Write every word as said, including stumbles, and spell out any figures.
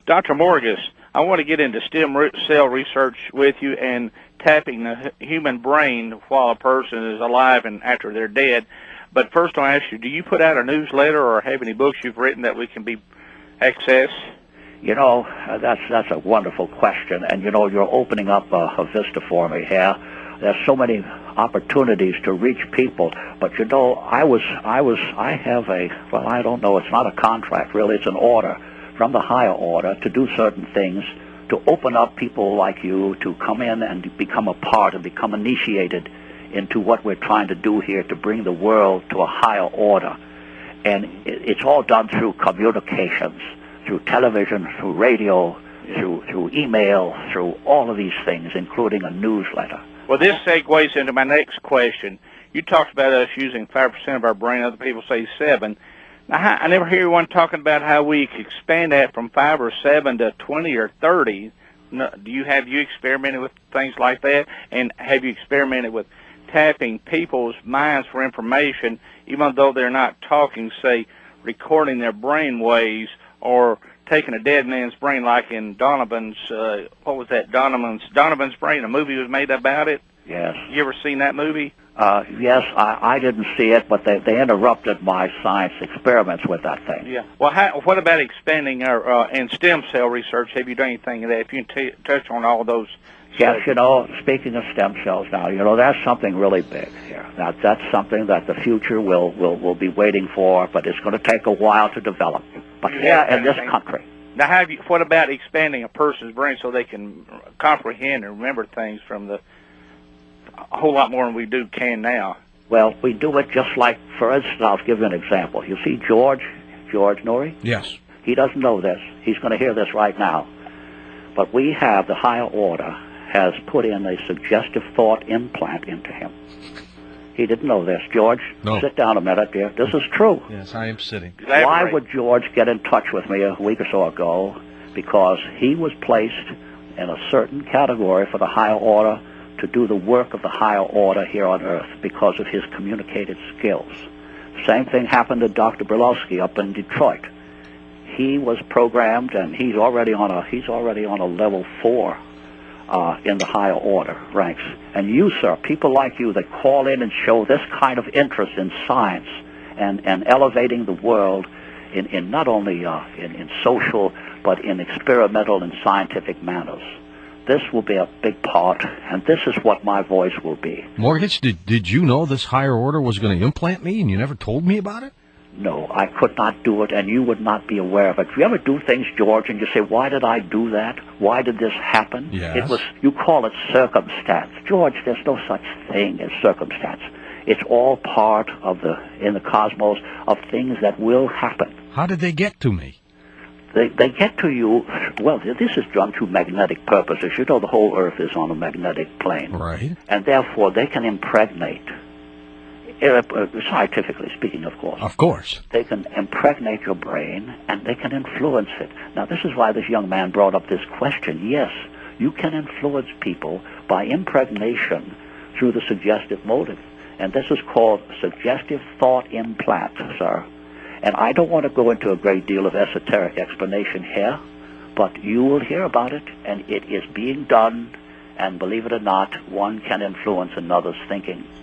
Doctor Morgus, I want to get into stem cell research with you and tapping the human brain while a person is alive and after they're dead. But first I'll ask you, do you put out a newsletter or have any books you've written that we can be access? You know, uh, that's that's a wonderful question, and you know, you're opening up a, a vista for me here. There's so many opportunities to reach people, but you know, I was, I was, I have a, well, I don't know, it's not a contract really, it's an order from the higher order to do certain things, to open up people like you to come in and become a part and become initiated into what we're trying to do here to bring the world to a higher order. And it's all done through communications, through television, through radio, through, through email, through all of these things, including a newsletter. Well, this segues into my next question. You talked about us using five percent of our brain. Other people say seven. Now, I never hear anyone talking about how we can expand that from five or seven to twenty or thirty. Do you have you experimented with things like that? And have you experimented with tapping people's minds for information, even though they're not talking, say, recording their brain waves or taking a dead man's brain, like in Donovan's, uh, what was that, Donovan's, Donovan's Brain, a movie was made about it? Yes. You ever seen that movie? Uh, yes, I, I didn't see it, but they, they interrupted my science experiments with that thing. Yeah. Well, how, what about expanding our, uh, and stem cell research? Have you done anything of that? If you can t touch on all those. Yes, you know, speaking of stem cells now, you know, that's something really big here. That, that's something that the future will, will, will be waiting for, but it's going to take a while to develop. But yeah, in this country. Now, have you, what about expanding a person's brain so they can comprehend and remember things from the a whole lot more than we do can now? Well, we do it just like, for instance, I'll give you an example. You see George, George Noory? Yes. He doesn't know this. He's going to hear this right now. But we have, the higher order has put in a suggestive thought implant into him. He didn't know this. George, no. Sit down a minute, dear. This is true. Yes, I am sitting. Elaborate. Why would George get in touch with me a week or so ago? Because he was placed in a certain category for the higher order to do the work of the higher order here on Earth because of his communicative skills. Same thing happened to Doctor Brylowski up in Detroit. He was programmed, and he's already on a he's already on a level four uh, in the higher order ranks. And you, sir, people like you that call in and show this kind of interest in science and and elevating the world in in not only uh, in in social but in experimental and scientific manners. This will be a big part, and this is what my voice will be. Morgus, did, did you know this higher order was going to implant me, and you never told me about it? No, I could not do it, and you would not be aware of it. Do you ever do things, George, and you say, why did I do that? Why did this happen? Yes. It was, you call it circumstance. George, there's no such thing as circumstance. It's all part of the, in the cosmos, of things that will happen. How did they get to me? They, they get to you, well, this is done through magnetic purposes. You know the whole Earth is on a magnetic plane. Right. And therefore, they can impregnate, uh, scientifically speaking, of course. Of course. They can impregnate your brain, and they can influence it. Now, this is why this young man brought up this question. Yes, you can influence people by impregnation through the suggestive motive. And this is called suggestive thought implant, sir. And I don't want to go into a great deal of esoteric explanation here, but you will hear about it, and it is being done, and believe it or not, one can influence another's thinking.